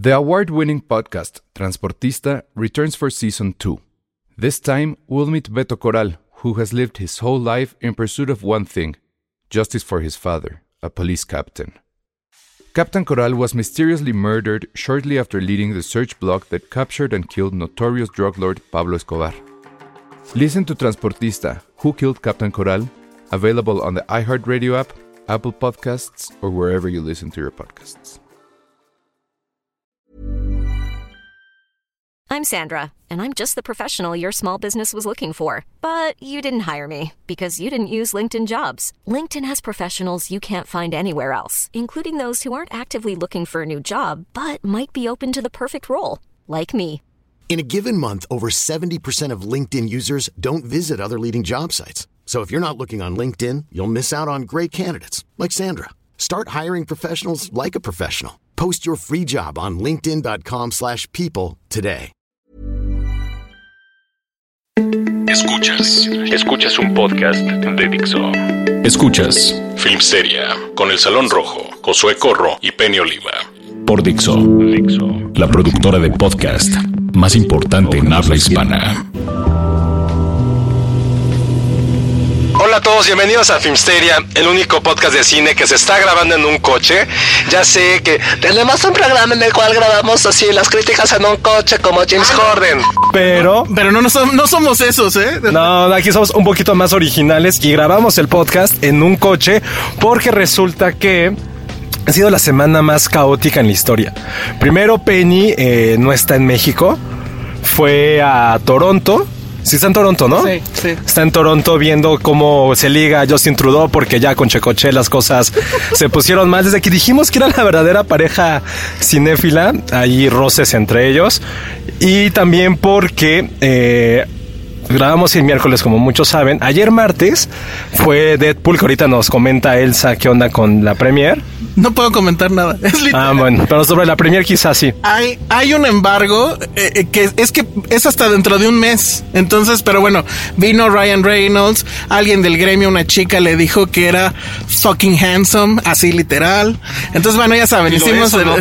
The award-winning podcast Transportista returns for Season 2. This time, we'll meet Beto Corral, who has lived his whole life in pursuit of one thing: justice for his father, a police captain. Captain Corral was mysteriously murdered shortly after leading the search block that captured and killed notorious drug lord Pablo Escobar. Listen to Transportista, Who Killed Captain Corral? Available on the iHeartRadio app, Apple Podcasts, or wherever you listen to your podcasts. I'm Sandra, and I'm just the professional your small business was looking for. But you didn't hire me because you didn't use LinkedIn Jobs. LinkedIn has professionals you can't find anywhere else, including those who aren't actively looking for a new job, but might be open to the perfect role, like me. In a given month, over 70% of LinkedIn users don't visit other leading job sites. So if you're not looking on LinkedIn, you'll miss out on great candidates like Sandra. Start hiring professionals like a professional. Post your free job on linkedin.com/people today. Escuchas un podcast de Dixo. Escuchas Filmsteria con El Salón Rojo, Josué Corro y Penny Oliva. Por Dixo, la productora de podcast más importante en habla hispana. Hola a todos, bienvenidos a Filmsteria, el único podcast de cine que se está grabando en un coche. Ya sé que tenemos un programa en el cual grabamos así las críticas en un coche como James Corden. Pero no somos esos, ¿eh? No, aquí somos un poquito más originales y grabamos el podcast en un coche porque resulta que ha sido la semana más caótica en la historia. Primero, Penny no está en México, fue a Toronto. Sí, está en Toronto, ¿no? Sí. Está en Toronto viendo cómo se liga Justin Trudeau, porque ya con Checoche las cosas se pusieron mal. Desde que dijimos que era la verdadera pareja cinéfila, hay roces entre ellos. Y también porque grabamos el miércoles, como muchos saben. Ayer martes fue Deadpool, que ahorita nos comenta Elsa qué onda con la premiere. No puedo comentar nada. Es literal. Bueno, pero sobre la premiere quizás sí. Hay un embargo que es hasta dentro de un mes. Entonces, pero bueno, vino Ryan Reynolds, alguien del gremio, una chica le dijo que era fucking handsome, así literal. Entonces, bueno, ya saben, hicimos ¿no?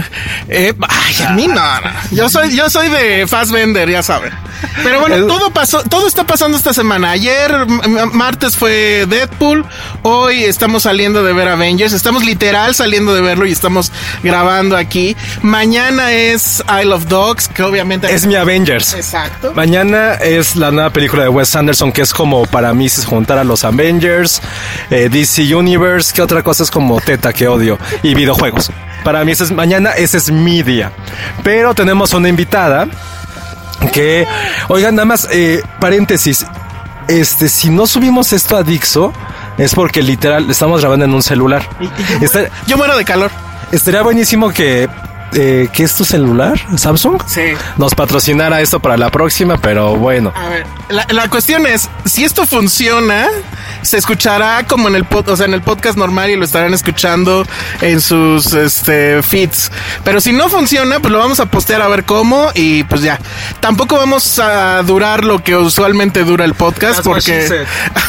a mí no. Yo soy de Fassbender, ya saben. Pero bueno, todo está pasando esta semana. Ayer martes fue Deadpool, hoy estamos saliendo de ver Avengers, estamos literal saliendo de verlo y estamos grabando aquí. Mañana es Isle of Dogs, que obviamente es mi Avengers. Exacto. Mañana es la nueva película de Wes Anderson, que es como para mí si se juntara los Avengers, DC Universe, que otra cosa es como teta que odio, y videojuegos. Para mí mañana ese es mi día. Pero tenemos una invitada que, oigan, nada más, paréntesis, si no subimos esto a Dixo, es porque literal estamos grabando en un celular. Yo muero de calor. Estaría buenísimo que es tu celular, Samsung, sí, nos patrocinara esto para la próxima, pero bueno. A ver, la cuestión es, si esto funciona, se escuchará como en el podcast normal y lo estarán escuchando en sus feeds. Pero si no funciona, pues lo vamos a postear a ver cómo y pues ya. Tampoco vamos a durar lo que usualmente dura el podcast porque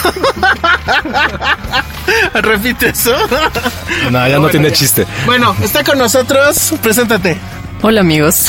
repite eso. No, ya no tiene chiste. Bueno, está con nosotros, preséntate. Hola amigos.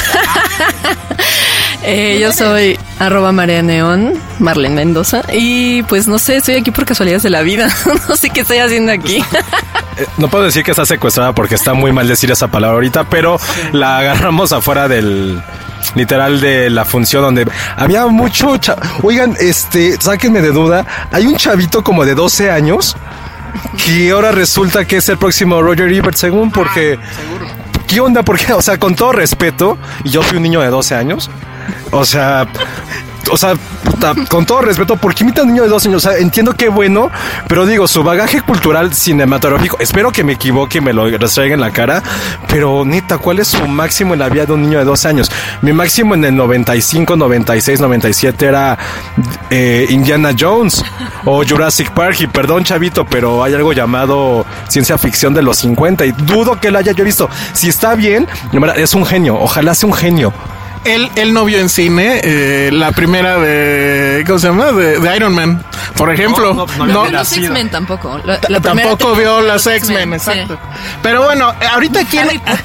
Yo soy @MariaNeón, Marlene Mendoza. Y pues no sé, estoy aquí por casualidades de la vida. No sé qué estoy haciendo aquí. No puedo decir que está secuestrada porque está muy mal decir esa palabra ahorita, pero la agarramos afuera literal de la función donde había mucho Oigan, sáquenme de duda, hay un chavito como de 12 años que ahora resulta que es el próximo Roger Ebert, según, porque seguro. ¿Qué onda? Porque, o sea, con todo respeto, y yo fui un niño de 12 años, o sea, con todo respeto, ¿por qué imita a un niño de 12 años? O sea, entiendo que bueno, pero digo, su bagaje cultural cinematográfico, espero que me equivoque y me lo restraiga en la cara, pero neta, ¿cuál es su máximo en la vida de un niño de 12 años? Mi máximo en el 95, 96, 97 era Indiana Jones o Jurassic Park, y perdón, chavito, pero hay algo llamado ciencia ficción de los 50 y dudo que lo haya yo visto. Si está bien, es un genio, ojalá sea un genio. Él no vio en cine la primera de... ¿Cómo se llama? De Iron Man, por ejemplo. No los X-Men tampoco. Tampoco vio las X-Men, exacto. Sí. Pero bueno, ahorita aquí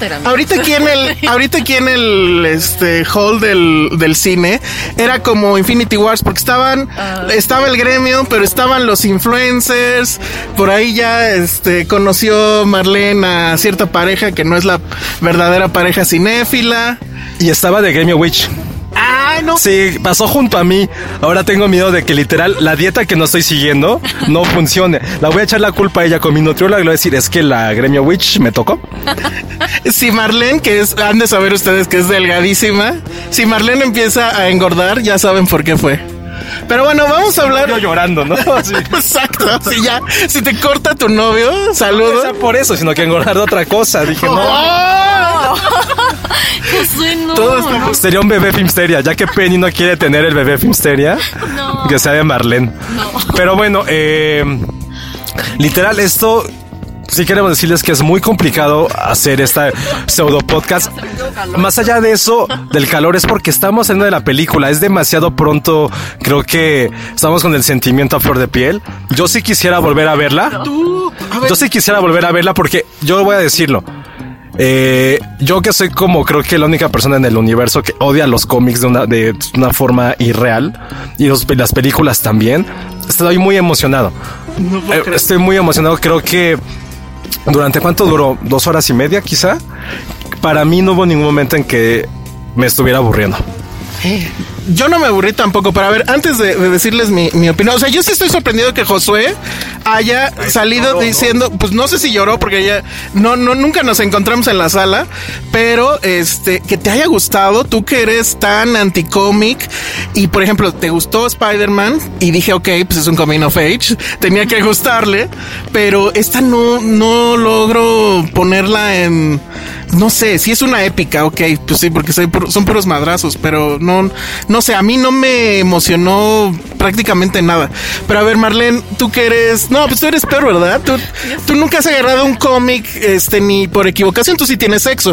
en el hall del cine era como Infinity Wars, porque estaba el gremio, pero estaban los influencers. Por ahí ya conoció Marlene a cierta pareja que no es la verdadera pareja cinéfila. Y estaba de Gremio Witch. ¡Ay, no! Sí, pasó junto a mí. Ahora tengo miedo de que literal la dieta que no estoy siguiendo no funcione. La voy a echar la culpa a ella con mi nutrióloga y le voy a decir, es que la Gremio Witch me tocó. Si Marlene, han de saber ustedes que es delgadísima, si Marlene empieza a engordar, ya saben por qué fue. Pero bueno, vamos a hablar... Yo llorando, ¿no? Sí. Exacto, si te corta tu novio, saludos. No sea por eso, sino que engordar de otra cosa. Dije, no. José, no. No. Sería un bebé Filmsteria, ya que Penny no quiere tener el bebé Filmsteria. No. Que sea de Marlene. No. Pero bueno, literal, esto... Sí queremos decirles que es muy complicado hacer esta pseudo podcast. Más allá de eso, del calor, es porque estamos saliendo de la película. Es demasiado pronto. Creo que estamos con el sentimiento a flor de piel. Yo sí quisiera volver a verla. Yo sí quisiera volver a verla porque yo voy a decirlo. Yo que soy como creo que la única persona en el universo que odia los cómics de una forma irreal y las películas también. Estoy muy emocionado. Estoy muy emocionado. Creo que ¿durante cuánto duró? 2 horas y media, quizá. Para mí no hubo ningún momento en que me estuviera aburriendo. Yo no me aburrí tampoco, pero a ver, antes de decirles mi opinión, o sea, yo sí estoy sorprendido que Josué haya salido diciendo, pues no sé si lloró porque ya nunca nos encontramos en la sala, pero que te haya gustado, tú que eres tan anti-cómic y por ejemplo, te gustó Spider-Man y dije, ok, pues es un coming of age, tenía que gustarle, pero esta no logro ponerla en, no sé, si es una épica, ok, pues sí, porque son puros madrazos, pero no sé, a mí no me emocionó prácticamente nada. Pero a ver, Marlene, tú que eres... No, pues tú eres peor, ¿verdad? Tú nunca has agarrado un cómic ni por equivocación, tú sí tienes sexo.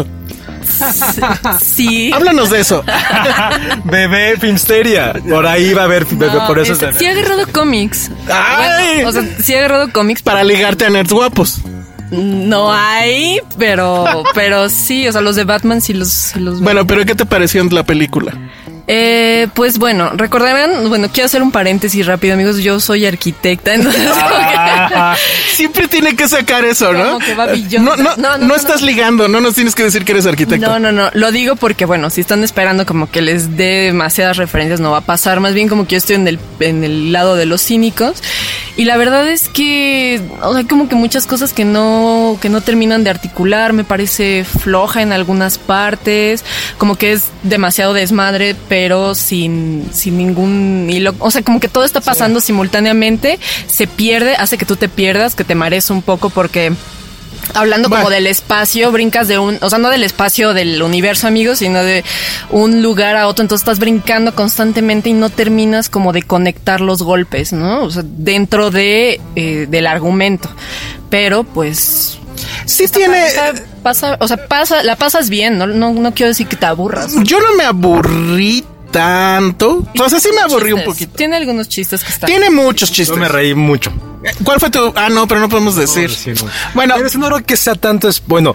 Sí. Háblanos de eso. Bebé Filmsteria. Por ahí va a haber bebé, por eso es bebé. Sí he agarrado cómics. ¡Ay! Bueno, o sea, sí he agarrado cómics. Para ligarte a nerds guapos. No hay, pero sí, o sea, los de Batman sí los Bueno, pero ¿qué te pareció en la película? Pues bueno, recordarán, quiero hacer un paréntesis rápido, amigos, yo soy arquitecta, entonces siempre tiene que sacar eso, ¿no? Como que va billón. No estás ligando, no nos tienes que decir que eres arquitecta. No, lo digo porque, bueno, si están esperando como que les dé demasiadas referencias, no va a pasar, más bien como que yo estoy en el lado de los cínicos, y la verdad es que, o sea, como que muchas cosas que no terminan de articular, me parece floja en algunas partes, como que es demasiado desmadre, pero sin ningún hilo, o sea, como que todo está pasando simultáneamente, se pierde, hace que tú te pierdas, que te marees un poco porque hablando como del espacio, brincas o sea, no del espacio del universo, amigos, sino de un lugar a otro, entonces estás brincando constantemente y no terminas como de conectar los golpes, ¿no? O sea, dentro del argumento, pero pues... Sí tiene... la pasas bien, no quiero decir que te aburras. Yo no me aburrí tanto. O sea, sí me aburrí un poquito. Tiene algunos chistes que están... Tiene muchos chistes. Yo me reí mucho. ¿Cuál fue tu...? Ah, no, pero no podemos decir. No. Bueno. Pero eso no creo que sea tanto... Bueno,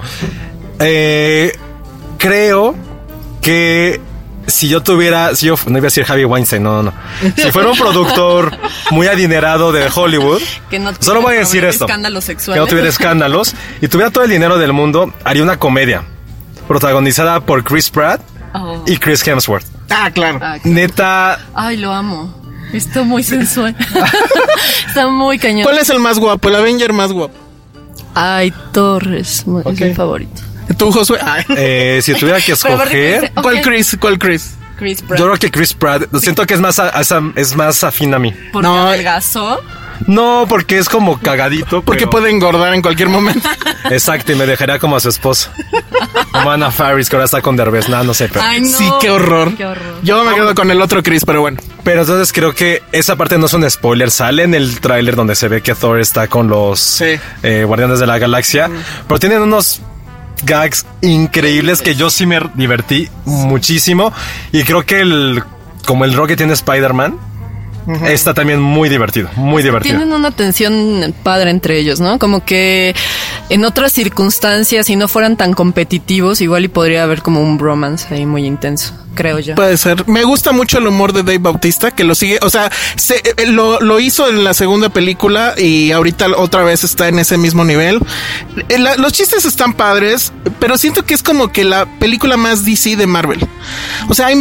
creo que... Si yo no iba a decir Harvey Weinstein, no. Si fuera un productor muy adinerado de Hollywood, que no solo voy a decir esto, escándalos sexuales, que no tuviera escándalos y tuviera todo el dinero del mundo, haría una comedia protagonizada por Chris Pratt y Chris Hemsworth. Ah, claro. Neta. Ay, lo amo. Está muy sensual. Está muy cañón. ¿Cuál es el más guapo? El Avenger más guapo. Ay, Torres, es mi favorito. ¿Tú, Josué? Si tuviera que escoger... ¿Cuál Chris? Chris Pratt. Yo creo que Chris Pratt. Siento que es más afín a mí. ¿Por qué adelgazó? No, porque es como cagadito. Porque puede engordar en cualquier momento. Exacto, y me dejaría como a su esposa. Como Anna Faris, que ahora está con Derbez. No sé, pero... Ay, no. Sí, qué horror. Yo me quedo con el otro Chris, pero bueno. Pero entonces creo que esa parte no es un spoiler. Sale en el tráiler donde se ve que Thor está con los Guardianes de la Galaxia. Pero tienen unos gags increíbles que yo sí me divertí muchísimo. Y creo que como el rol que tiene Spider-Man, está también muy divertido, muy divertido. Tienen una tensión padre entre ellos, ¿no? Como que en otras circunstancias, si no fueran tan competitivos, igual y podría haber como un bromance ahí muy intenso, creo yo. Puede ser. Me gusta mucho el humor de Dave Bautista, que lo sigue, o sea, lo hizo en la segunda película y ahorita otra vez está en ese mismo nivel. Los chistes están padres, pero siento que es como que la película más DC de Marvel. O sea, hay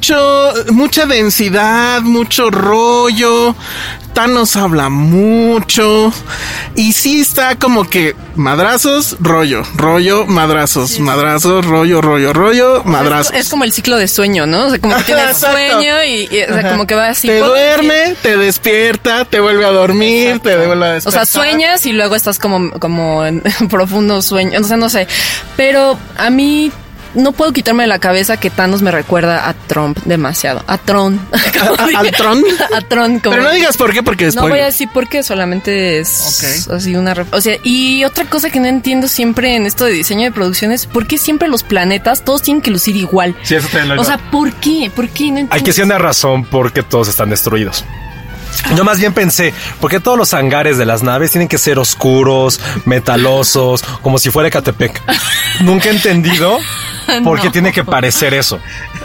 mucha densidad, mucho rollo. Thanos habla mucho y sí está como que madrazos, rollo, madrazos, sí. Madrazos, rollo, madrazos. Es como el ciclo de sueño, ¿no? O sea, como que tienes sueño y o sea, como que va así. Te duerme, te despierta, te vuelve a dormir, exacto. Te vuelve a despertar. O sea, sueñas y luego estás como en profundo sueño. O sea, no sé. Pero a mí no puedo quitarme de la cabeza que Thanos me recuerda a Trump demasiado. A Tron. ¿A Tron? A Tron. Como... Pero no digas por qué, porque después... No voy a decir por qué, solamente es así una... O sea, y otra cosa que no entiendo siempre en esto de diseño de producciones, ¿por qué siempre los planetas todos tienen que lucir igual? Sí, eso te lo... O sea, ¿por qué? ¿Por qué? No entiendo. Hay que ser una razón porque todos están destruidos. Yo más bien pensé, ¿por qué todos los hangares de las naves tienen que ser oscuros, metalosos, como si fuera Ecatepec? Nunca he entendido por qué tiene que parecer eso.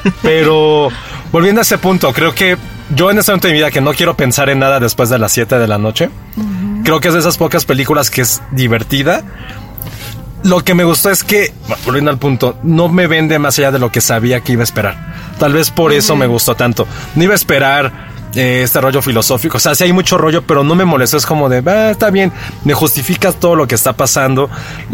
Pero volviendo a ese punto, creo que yo en este momento de mi vida que no quiero pensar en nada después de las 7 de la noche, creo que es de esas pocas películas que es divertida. Lo que me gustó es que, volviendo al punto, no me vende más allá de lo que sabía que iba a esperar. Tal vez por eso me gustó tanto. No iba a esperar este rollo filosófico, o sea, sí hay mucho rollo, pero no me molestó, es como de, está bien, me justificas todo lo que está pasando,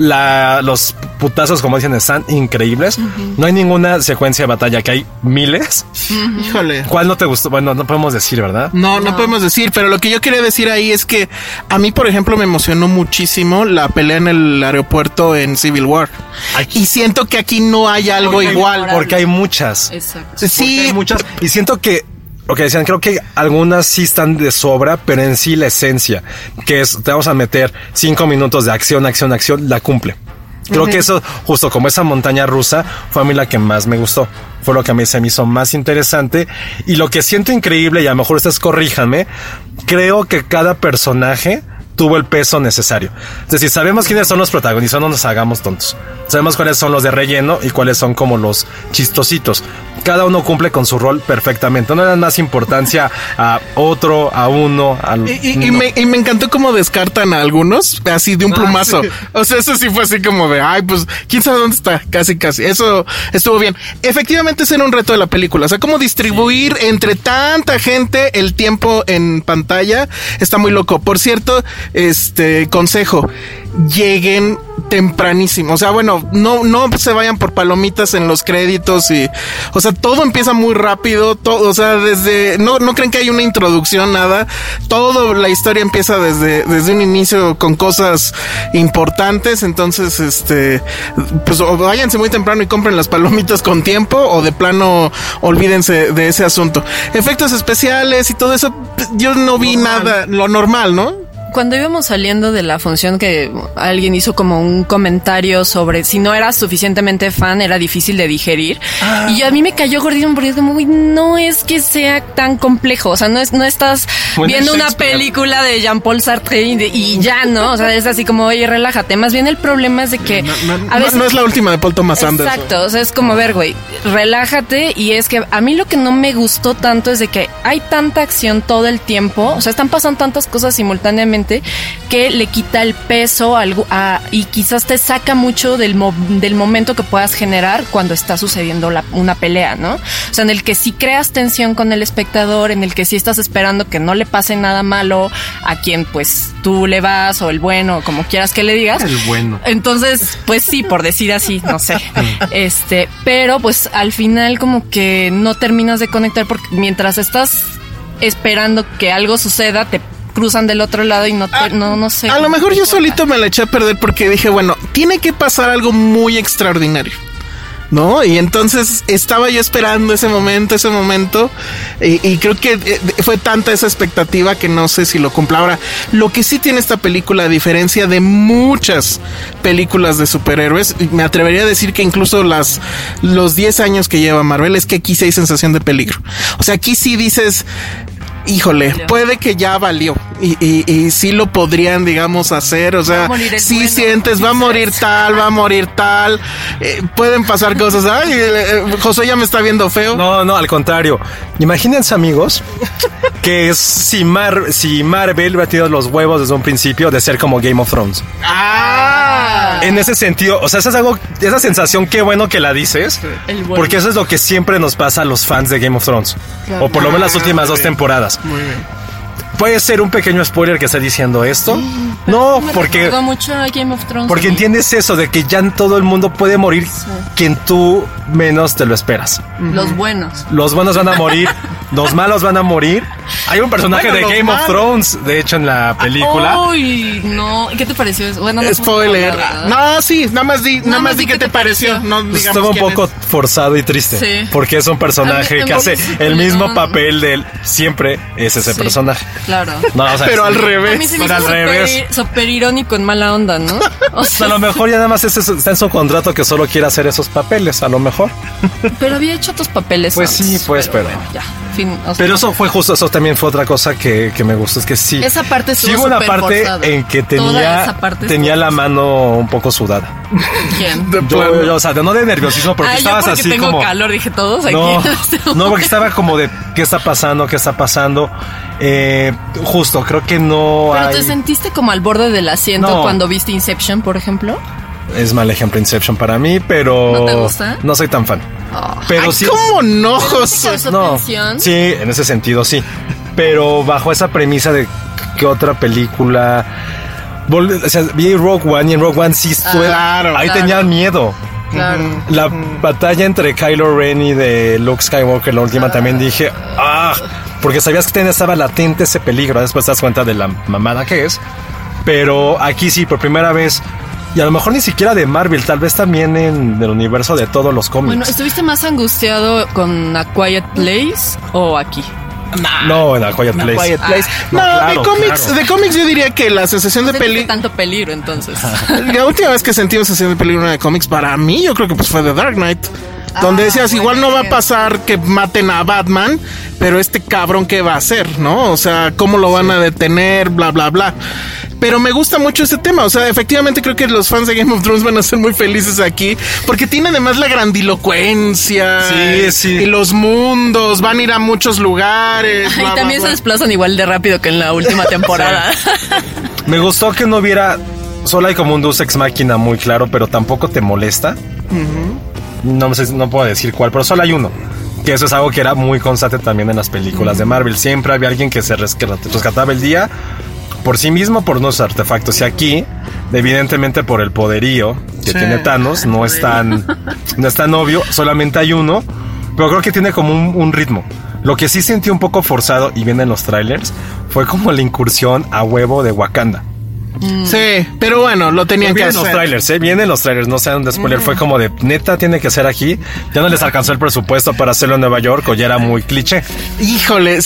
los putazos, como dicen, están increíbles, no hay ninguna secuencia de batalla, que hay miles. Híjole. ¿Cuál no te gustó? Bueno, no podemos decir, ¿verdad? No podemos decir, pero lo que yo quería decir ahí es que a mí, por ejemplo, me emocionó muchísimo la pelea en el aeropuerto en Civil War. Y siento que aquí no hay algo igual. Porque hay muchas. Exacto. Sí. Hay muchas, y siento que lo que decían, creo que algunas sí están de sobra, pero en sí la esencia, que es, te vamos a meter 5 minutos de acción, la cumple. Creo que eso, justo como esa montaña rusa, fue a mí la que más me gustó. Fue lo que a mí se me hizo más interesante. Y lo que siento increíble, y a lo mejor ustedes corríjanme, creo que cada personaje tuvo el peso necesario. Es decir, sabemos quiénes son los protagonistas, no nos hagamos tontos. Sabemos cuáles son los de relleno y cuáles son como los chistositos. Cada uno cumple con su rol perfectamente. No le dan más importancia a otro, a uno, al... Y me encantó cómo descartan a algunos, así de un plumazo. Sí. O sea, eso sí fue así como de, pues, ¿quién sabe dónde está? Casi. Eso estuvo bien. Efectivamente, ese era un reto de la película. O sea, cómo distribuir entre tanta gente el tiempo en pantalla. Está muy loco. Por cierto, consejo, lleguen tempranísimo. O sea, bueno, no se vayan por palomitas en los créditos y, o sea, todo empieza muy rápido, todo, o sea, desde, no creen que hay una introducción, nada, toda la historia empieza desde un inicio con cosas importantes, entonces, pues o váyanse muy temprano y compren las palomitas con tiempo, o de plano olvídense de ese asunto. Efectos especiales y todo eso, yo no vi nada, lo normal, ¿no? Cuando íbamos saliendo de la función, que alguien hizo como un comentario sobre si no eras suficientemente fan, era difícil de digerir. Y a mí me cayó gordito porque es como, no es que sea tan complejo. O sea, no estás viendo una película de Jean-Paul Sartre y ya, ¿no? O sea, es así como, oye, relájate. Más bien el problema es de que... no es la última de Paul Thomas Anderson. Exacto. O sea, es como, ver, güey, relájate. Y es que a mí lo que no me gustó tanto es de que hay tanta acción todo el tiempo. O sea, están pasando tantas cosas simultáneamente que le quita el peso y quizás te saca mucho del momento que puedas generar cuando está sucediendo una pelea, ¿no? O sea, en el que sí creas tensión con el espectador, en el que sí estás esperando que no le pase nada malo a quien pues tú le vas, o el bueno, como quieras que le digas. El bueno. Entonces, pues sí, por decir así, no sé. Pero pues al final como que no terminas de conectar, porque mientras estás esperando que algo suceda, te cruzan del otro lado y no sé. A lo mejor yo solito me la eché a perder porque dije, bueno, tiene que pasar algo muy extraordinario. ¿no? Y entonces estaba yo esperando ese momento, y creo que fue tanta esa expectativa que no sé si lo cumpla. Ahora, lo que sí tiene esta película, a diferencia de muchas películas de superhéroes, me atrevería a decir que incluso los 10 años que lleva Marvel, es que aquí sí hay sensación de peligro. O sea, aquí sí dices, híjole, puede que ya valió, y sí lo podrían, digamos, hacer. O sea, sí bueno, sientes, va a morir tal, pueden pasar cosas. Ay, Josué ya me está viendo feo. No, al contrario. Imagínense, amigos, que si Marvel hubiera tenido los huevos desde un principio de ser como Game of Thrones. En ese sentido, o sea, esa sensación, qué bueno que la dices, porque eso es lo que siempre nos pasa a los fans de Game of Thrones, claro. O por lo menos las últimas 2 temporadas. Muy bien. ¿Puede ser un pequeño spoiler que está diciendo esto? Sí, no, porque mucho a Game of Thrones, porque entiendes eso de que ya todo el mundo puede morir, sí, quien tú menos te lo esperas. Los buenos van a morir, los malos van a morir. Hay un personaje de Game of Thrones, de hecho, en la película. Uy, no, ¿qué te pareció eso? Bueno, no spoiler. No, sí, nada más di qué te pareció. No, digamos, estuvo un poco forzado y triste, sí, porque es un personaje que hace el mismo papel de él. Siempre es ese personaje. Claro. No, o sea, pero al revés. A mí se me hizo súper irónico en mala onda, ¿no? O sea, a lo mejor ya nada más está en su contrato que solo quiere hacer esos papeles, a lo mejor. Pero había hecho otros papeles. Pues antes, sí, pues, pero. Ya, fin, o sea, pero eso fue justo, eso también fue otra cosa que me gustó, es que sí. Esa parte estuvo sí, una parte forzada. En que tenía la mano un poco sudada. ¿Quién? Yo, o sea, no de nerviosismo, porque estabas porque así tengo como calor, dije todos aquí. No, porque estaba como de ¿qué está pasando? Justo, creo que no. ¿Pero te sentiste como al borde del asiento cuando viste Inception, por ejemplo? Es mal ejemplo Inception para mí, pero ¿no te gusta? No soy tan fan. Pero sí. ¿Cómo no, José? No. Sí, en ese sentido sí. Pero bajo esa premisa de que otra película, o sea, vi Rogue One, y en Rogue One sí estuve, ahí tenía miedo. Claro. La batalla entre Kylo Ren y de Luke Skywalker, la última, también dije, porque sabías que estaba latente ese peligro. Después te das cuenta de la mamada que es. Pero aquí sí, por primera vez, y a lo mejor ni siquiera de Marvel, tal vez también en el universo de todos los cómics. Bueno, ¿estuviste más angustiado con A Quiet Place o aquí? No, en A Quiet Place. Claro, de cómics yo diría que la sensación de peligro. Tanto peligro, entonces. La última vez que sentí una sensación de peligro de cómics, para mí, yo creo que pues fue The Dark Knight. Donde decías, igual no va a pasar que maten a Batman, pero este cabrón, ¿qué va a hacer? ¿No? O sea, ¿cómo lo van a detener? Bla, bla, bla. Pero me gusta mucho ese tema. O sea, efectivamente creo que los fans de Game of Thrones van a ser muy felices aquí, porque tiene además la grandilocuencia. Sí. Y los mundos, van a ir a muchos lugares. Y también se desplazan igual de rápido que en la última temporada. Me gustó que no hubiera, solo hay como un Deus Ex Machina muy claro, pero tampoco te molesta. No sé, no puedo decir cuál, pero solo hay uno. Que eso es algo que era muy constante también en las películas de Marvel. Siempre había alguien que se rescataba el día por sí mismo, por unos artefactos. Y aquí, evidentemente por el poderío que tiene Thanos, no es tan obvio. Solamente hay uno, pero creo que tiene como un ritmo. Lo que sí sentí un poco forzado, y viene en los trailers, fue como la incursión a huevo de Wakanda. Sí, pero bueno, lo tenían que hacer. Vienen los trailers, no sean de spoiler. Fue como de, neta, tiene que ser aquí. Ya no les alcanzó el presupuesto para hacerlo en Nueva York, o ya era muy cliché. Híjole.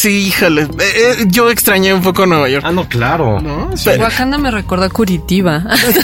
Yo extrañé un poco Nueva York. No, claro. ¿No? Sí. Wakanda me recuerda a Curitiba.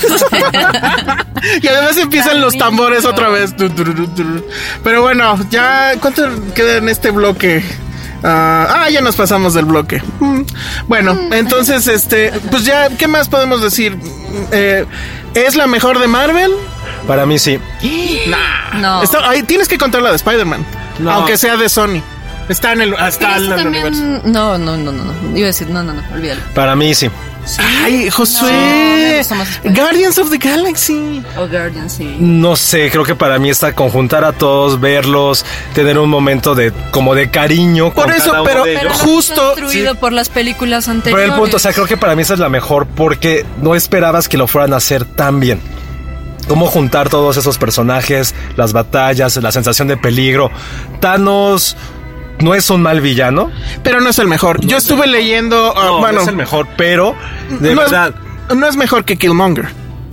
Y además empiezan los tambores otra vez. Pero bueno, ya, ¿cuánto queda en este bloque? Ya nos pasamos del bloque. Bueno, entonces, pues ya, ¿qué más podemos decir? ¿Es la mejor de Marvel? Para mí sí. No. Tienes que contar la de Spider-Man, aunque sea de Sony. Está en el universo. No. Iba a decir, no, olvídalo. Para mí sí. Ay, Josué. Guardians of the Galaxy. Guardians, sí. No sé, creo que para mí está conjuntar a todos, verlos, tener un momento de cariño. Por eso, pero justo construido por las películas anteriores. Pero el punto, o sea, creo que para mí esa es la mejor, porque no esperabas que lo fueran a hacer tan bien. Cómo juntar todos esos personajes, las batallas, la sensación de peligro. Thanos no es un mal villano, pero no es el mejor. Yo estuve leyendo, no es el mejor, pero de verdad no es mejor que Killmonger.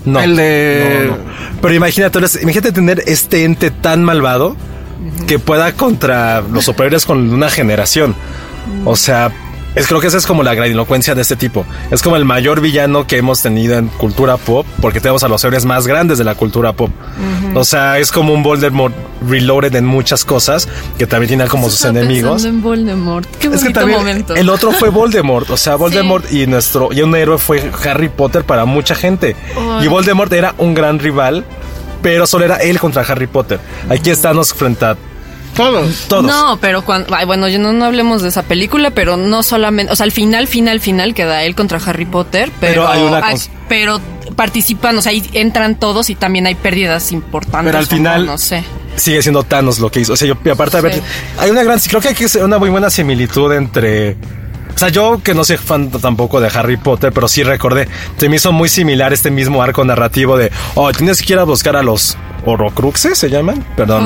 No. El de... No. Pero imagínate tener este ente tan malvado que pueda contra los superhéroes con una generación. O sea, creo que esa es como la grandilocuencia de este tipo. Es como el mayor villano que hemos tenido en cultura pop, porque tenemos a los héroes más grandes de la cultura pop. O sea, es como un Voldemort reloaded en muchas cosas, que también tiene como sus enemigos. En Voldemort. Qué bonito es que también momento. El otro fue Voldemort. O sea, Voldemort y un héroe fue Harry Potter para mucha gente. Y Voldemort era un gran rival, pero solo era él contra Harry Potter. Aquí estamos frente a todos. No, pero bueno, no hablemos de esa película, pero no solamente, o sea, al final queda él contra Harry Potter, pero hay pero participan, o sea, ahí entran todos y también hay pérdidas importantes. Pero al final, no sé, sigue siendo Thanos lo que hizo. O sea, aparte de ver, creo que hay una muy buena similitud entre... O sea, yo que no soy fan tampoco de Harry Potter, pero sí recordé, se me hizo muy similar este mismo arco narrativo de, tienes que ir a buscar a los Horrocruxes, ¿se llaman? Perdón,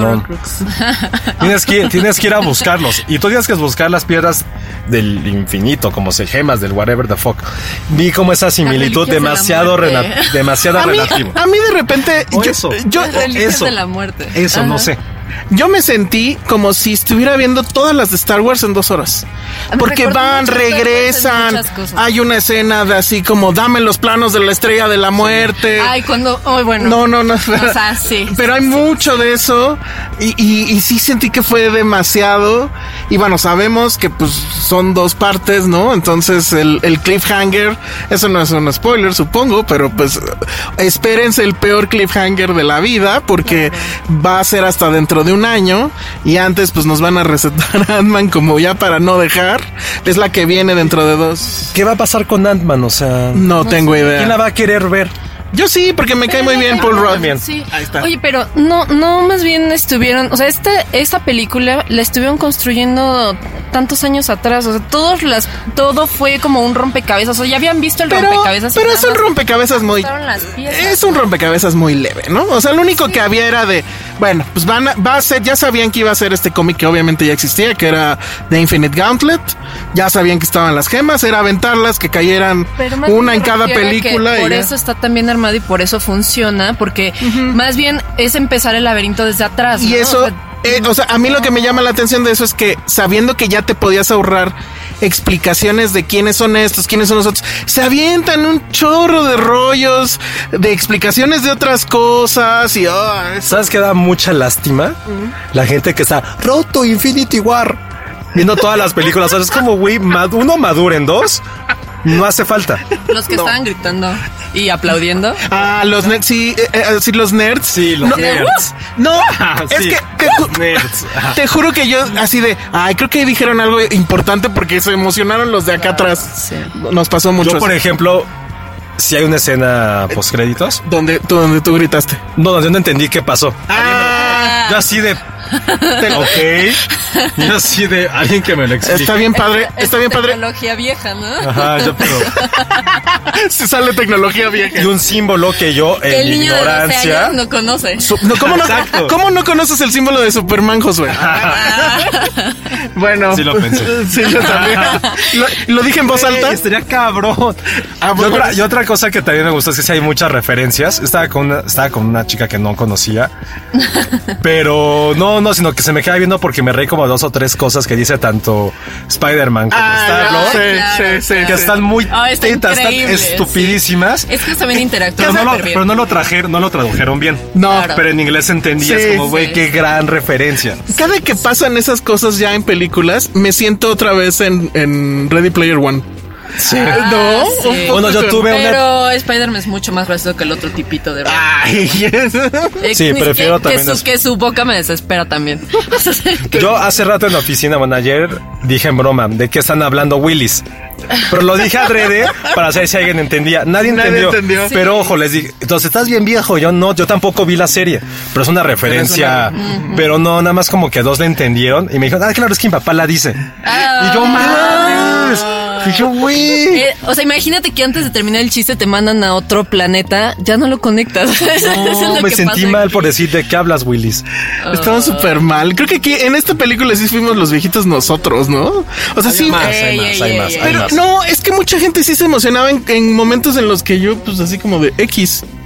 no. Tienes que ir a buscarlos. Y tú tienes que buscar las piedras del infinito, como gemas del whatever the fuck. Vi como esa similitud demasiado relativa. A mí de repente... Reliquias de la muerte. Eso, no sé. Yo me sentí como si estuviera viendo todas las de Star Wars en 2 horas. Porque regresan. Hay una escena de así como dame los planos de la estrella de la muerte. Ay, cuando... bueno. No. O sea, sí. Pero hay mucho de eso. Y sí sentí que fue demasiado. Y bueno, sabemos que pues son 2 partes, ¿no? Entonces el cliffhanger, eso no es un spoiler, supongo, pero pues espérense el peor cliffhanger de la vida, porque va a ser hasta dentro de un año, y antes pues nos van a recetar a Ant-Man como ya para no dejar. Es la que viene dentro de 2. ¿Qué va a pasar con Ant-Man? O sea, no tengo idea. ¿Quién la va a querer ver? Yo sí, porque me cae muy bien Paul Rudd. Sí. Ahí está. Oye, pero no, más bien estuvieron, o sea, esta película la estuvieron construyendo tantos años atrás, o sea, todo fue como un rompecabezas, o sea, ya habían visto el rompecabezas. Pero es un rompecabezas un rompecabezas muy leve, ¿no? O sea, lo único que había era de, bueno, pues va a ser, ya sabían que iba a ser este cómic que obviamente ya existía, que era The Infinite Gauntlet, ya sabían que estaban las gemas, era aventarlas, que cayeran una en cada película. Por eso está también armado y por eso funciona, porque más bien es empezar el laberinto desde atrás, ¿no? Y eso, o sea, a mí lo que me llama la atención de eso es que sabiendo que ya te podías ahorrar explicaciones de quiénes son estos, quiénes son los otros, se avientan un chorro de rollos, de explicaciones de otras cosas y... ¿Sabes qué da mucha lástima? La gente que está roto Infinity War viendo todas las películas. O sea, es como, güey, uno maduren, 2 no hace falta. Los que estaban gritando y aplaudiendo. Los nerds, sí, los nerds. Sí, los nerds. No, es sí, que nerds. Te juro que yo así de, creo que dijeron algo importante porque se emocionaron los de acá atrás. Sí. Nos pasó mucho. Yo, por ejemplo, si hay una escena postcréditos. ¿Donde tú gritaste? No, donde no entendí qué pasó. Yo así de... Ok. Yo así de alguien que me lo explique. Está bien padre. Tecnología vieja, ¿no? Ajá, pero... Se sale tecnología vieja. Y un símbolo que yo, en el niño ignorancia... de 12 años no conoce. ¿Cómo no conoces el símbolo de Superman, Josué? Bueno. Sí lo pensé. Sí, yo también. ¿Lo dije en voz alta? Estaría cabrón. Y otra cosa que también me gustó es que sí hay muchas referencias. Estaba con una chica que no conocía. Pero no, sino que se me queda viendo porque me reí como 2 o 3 cosas que dice tanto Spider-Man como Star-Lord. Sí. Que están muy tetas, están estupidísimas. Sí. Es que también interactúan. Pero no lo tradujeron bien. No. Claro. Pero en inglés entendí, es como, güey, qué gran referencia. Cada que pasan esas cosas ya en películas, me siento otra vez en Ready Player One. Sí. ¿No? Sí. Bueno, yo tuve Pero Spider-Man es mucho más gracioso que el otro tipito de Sí, prefiero también que su boca me desespera también. Yo hace rato en la oficina, ayer dije en broma de qué están hablando Willis. Pero lo dije adrede para saber si alguien entendía. Nadie entendió. Pero ojo, les dije, entonces estás bien viejo. Yo tampoco vi la serie. Pero es una referencia. Pero no, nada más como que 2 la entendieron. Y me dijeron, claro, es que mi papá la dice. Y yo, mames. Y yo, güey. O sea, imagínate que antes de terminar el chiste te mandan a otro planeta. Ya no lo conectas. No, me sentí mal por decir de qué hablas, Willis. Estamos súper mal. Creo que aquí en esta película sí fuimos los viejitos nosotros, ¿no? O sea, sí. Hay más. No, es que mucha gente sí se emocionaba en momentos en los que yo, pues así como de X.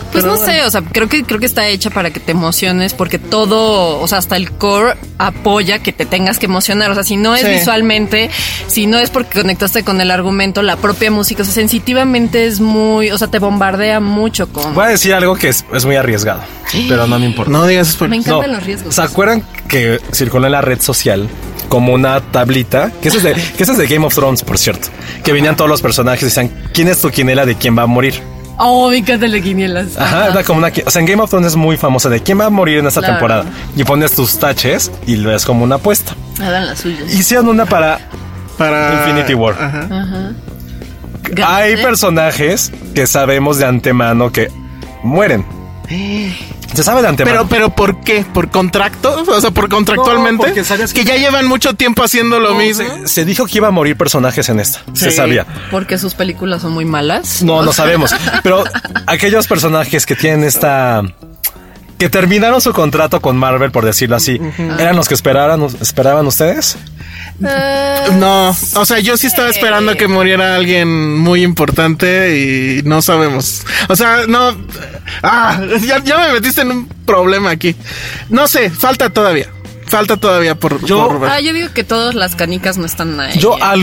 Pues no sé, o sea, creo que está hecha para que te emociones, porque todo, o sea, hasta el core apoya que te tengas que emocionar. O sea, si no es visualmente, si no es porque conectaste con el argumento, la propia música, o sea, sensitivamente es muy, o sea, te bombardea mucho con... Voy a decir algo que es muy arriesgado, pero no me importa. No digas spoiler. Me encantan los riesgos. ¿Se acuerdan que circuló en la red social como una tablita? Que eso es de Game of Thrones, por cierto. Que venían todos los personajes y decían, ¿quién es tu quinela de quién va a morir? Oh, me encanta el de quinielas. Ajá, era como una... O sea, en Game of Thrones es muy famosa de quién va a morir en esta temporada. Y pones tus taches y lo ves como una apuesta. Hagan las suyas. Hicieron una para Infinity War. Ajá. Hay personajes que sabemos de antemano que mueren. Se sabe de antemano. Pero ¿por qué? ¿Por contrato? O sea, ¿por contractualmente? No, porque sabes que ya llevan mucho tiempo haciendo lo mismo. Se dijo que iba a morir personajes en esta. Sí. Se sabía. ¿Porque sus películas son muy malas? No sabemos. Pero aquellos personajes que tienen que terminaron su contrato con Marvel, por decirlo así, ¿eran los que esperaban ustedes? No, o sea, yo sí estaba esperando que muriera alguien muy importante y no sabemos. O sea, no. Ya me metiste en un problema aquí. No sé, falta todavía por ver. Yo digo que todas las canicas no están ahí.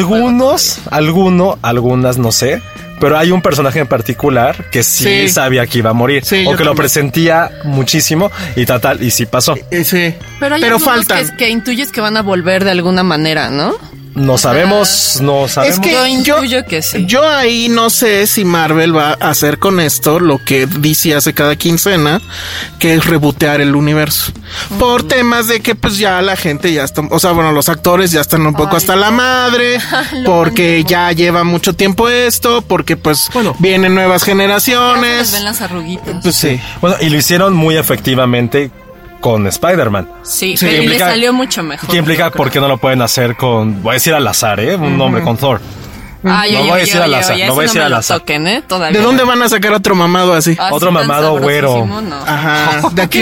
Algunas no sé. Pero hay un personaje en particular que sí sabía que iba a morir. Sí, o que lo presentía muchísimo y y sí pasó. Sí. Pero faltan. Que intuyes que van a volver de alguna manera, ¿no? No sabemos. Es que yo intuyo que sí. Yo ahí no sé si Marvel va a hacer con esto lo que DC hace cada quincena, que es rebotear el universo. Por temas de que pues ya la gente ya está, o sea, bueno, los actores ya están un poco hasta la madre, porque ya lleva mucho tiempo esto, porque pues vienen nuevas generaciones. Ya se les ven las arruguitas. Pues sí. Bueno, y lo hicieron muy efectivamente con Spider-Man. Sí, pero le salió mucho mejor. ¿Qué implica por qué no lo pueden hacer con, voy a decir al azar, un nombre con Thor? No voy a decir al azar, no voy a decir al azar. ¿De dónde van a sacar otro mamado así? Otro mamado güero. No. Ajá. De aquí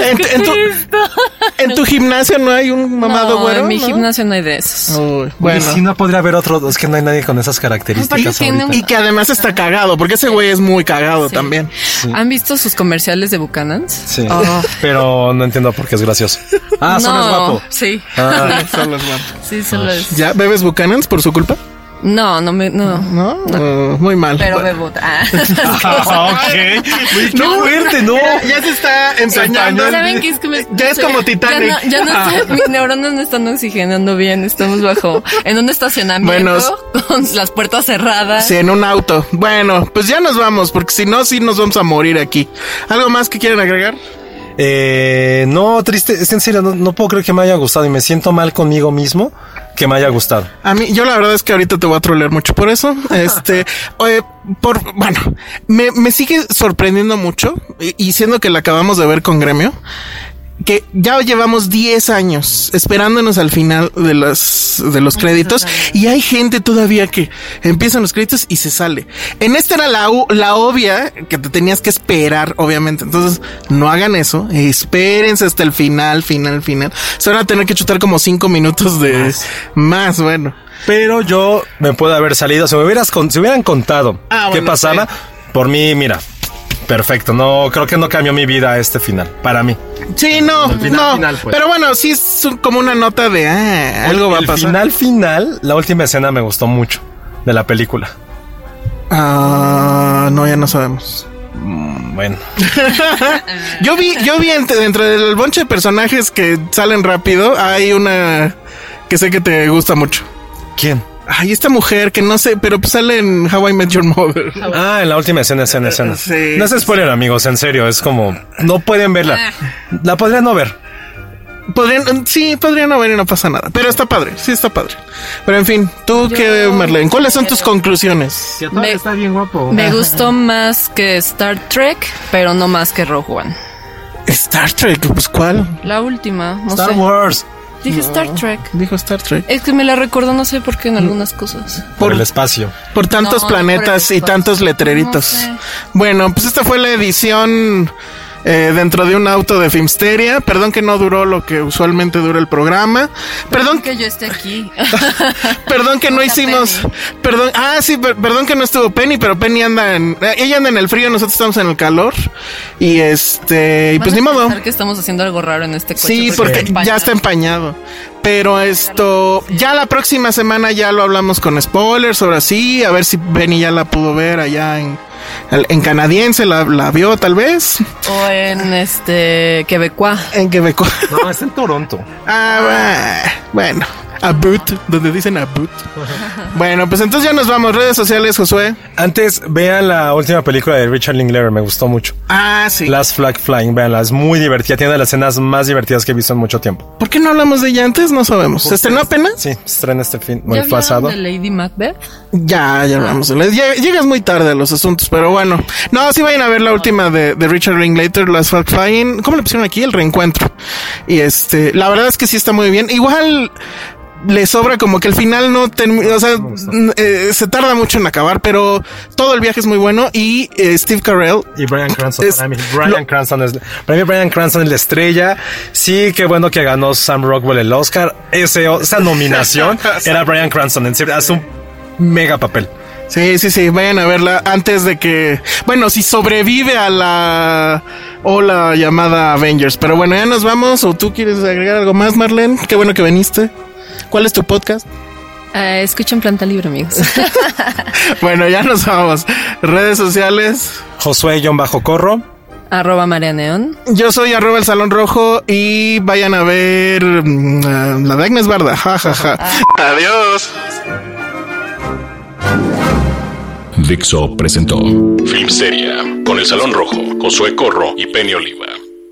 en tu gimnasio no hay un mamado güero. En mi gimnasio no hay de esos. Bueno, si no podría haber otro, es que no hay nadie con esas características. Y que además está cagado, porque ese güey es muy cagado también. Sí. ¿Han visto sus comerciales de Buchanan's? Sí. Pero no entiendo por qué es gracioso. Solo es guapo. Sí. Solo es guapo. Sí, solo es. ¿Ya bebes Buchanan's por su culpa? No. Muy mal. Pero bebo. Ok. Qué fuerte, ¿no? Ya se está empañando. ¿Saben qué es que ya es como Titanic. Mis neuronas no están oxigenando bien. Estamos en un estacionamiento con las puertas cerradas. Sí, en un auto. Bueno, pues ya nos vamos, porque si no, sí nos vamos a morir aquí. ¿Algo más que quieren agregar? No, triste, es en serio, no puedo creer que me haya gustado y me siento mal conmigo mismo que me haya gustado. A mí, yo la verdad es que ahorita te voy a trolear mucho por eso. Me sigue sorprendiendo mucho y siendo que la acabamos de ver con Gremio, que ya llevamos 10 años esperándonos al final de los créditos y hay gente todavía que empiezan los créditos y se sale. En esta era la obvia que te tenías que esperar, obviamente. Entonces, no hagan eso. Espérense hasta el final. Se van a tener que chutar como 5 minutos de más, bueno. Pero yo me puedo haber salido. Si hubieran contado qué pasaba, por mí, mira. Perfecto, creo que no cambió mi vida este final, para mí. Sí, no. Final, pues. Pero bueno, sí es como una nota de algo va a pasar. El final, la última escena me gustó mucho de la película. No, ya no sabemos. Bueno. Yo vi dentro del bonche de personajes que salen rápido, hay una que sé que te gusta mucho. ¿Quién? Ay, esta mujer que no sé, pero pues sale en How I Met Your Mother. En la última escena. Sí. No es spoiler, amigos, en serio, es como, no pueden verla. La podrían no ver. Podrían no ver y no pasa nada. Pero está padre, sí está padre. Pero en fin, ¿qué, Marlene? ¿Cuáles son tus conclusiones? Está bien guapo. Me gustó más que Star Trek, pero no más que Rogue One. ¿Star Trek? Pues ¿cuál? La última, no Star sé. Wars. Dije Star Trek. Dijo Star Trek. Es que me la recordó, no sé por qué, en algunas cosas. Por el espacio. Por tantos planetas y tantos letreritos. No sé. Bueno, pues esta fue la edición dentro de un auto de Filmsteria. Perdón que no duró lo que usualmente dura el programa. Perdón que yo esté aquí. Perdón que no hicimos. Perdón que no estuvo Penny, pero Penny ella anda en el frío, nosotros estamos en el calor. Y pues ni modo. Que estamos haciendo algo raro en este coche. Sí, porque ya está empañado. Pero ya la próxima semana ya lo hablamos con spoilers, ahora sí, a ver si Penny ya la pudo ver allá en canadiense, la vio tal vez. O en quebecois. En quebecois. No, está en Toronto. Bueno. About, donde dicen about. Bueno, pues entonces ya nos vamos. Redes sociales, Josué. Antes, vean la última película de Richard Linklater, me gustó mucho. Sí. Last Flag Flying, veanla, es muy divertida. Tiene de las escenas más divertidas que he visto en mucho tiempo. ¿Por qué no hablamos de ella antes? No sabemos. ¿Se estrenó apenas? Sí, se estrena el ¿Ya pasado. de Lady Macbeth? Ya hablamos. Llegas muy tarde a los asuntos, pero bueno. No, sí vayan a ver la última de Richard Linklater, Last Flag Flying. ¿Cómo le pusieron aquí? El reencuentro. Y la verdad es que sí está muy bien. Igual le sobra como que el final no termina, o sea, se tarda mucho en acabar, pero todo el viaje es muy bueno. Y Steve Carell y Bryan Cranston, para mí Bryan Cranston es la estrella. Sí, qué bueno que ganó Sam Rockwell el Oscar. Esa nominación era Bryan Cranston, en serio, hace un mega papel. Sí, vayan a verla antes de que... Bueno, si sobrevive a la ola llamada Avengers. Pero bueno, ya nos vamos. ¿O tú quieres agregar algo más, Marlene? Qué bueno que viniste. ¿Cuál es tu podcast? Escuchen Planta Libre, amigos. Bueno, ya nos vamos. Redes sociales. Josué-Corro. @Marianeón. Yo soy @El Salón Rojo. Y vayan a ver la de Agnes Barda. Adiós. Dixo presentó Filmsteria con El Salón Rojo, Josué Corro y Penny Oliva.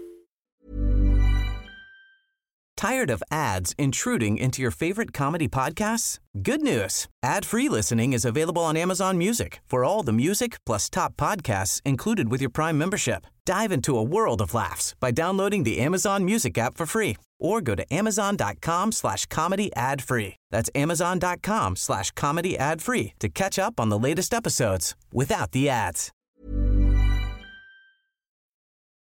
Tired of ads intruding into your favorite comedy podcasts? Good news. Ad-free listening is available on Amazon Music for all the music plus top podcasts included with your Prime membership. Dive into a world of laughs by downloading the Amazon Music app for free or go to amazon.com/comedy ad-free. That's amazon.com/comedy ad-free to catch up on the latest episodes without the ads.